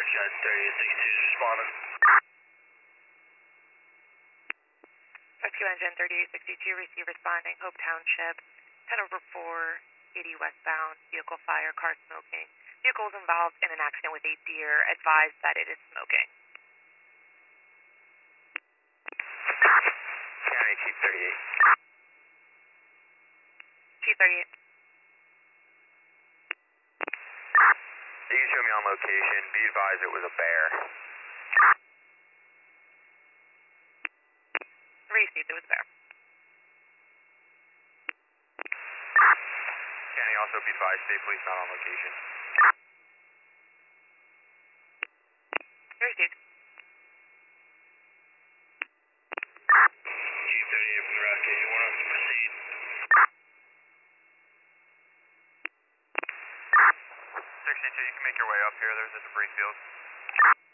Jet 3862 is responding. Rescue engine 3862, receive responding, Hope Township, 10 over 480 westbound, vehicle fire, car smoking. Vehicle is involved in an accident with a deer, advised that it is smoking. County Chief 38. Chief 38. You can show me on location. Be advised it was a bear. Received, it was there. County also be advised state police not on location. Received. Chief 38 from the rescue. You want us to proceed? 62, you can make your way up here. There's a debris field.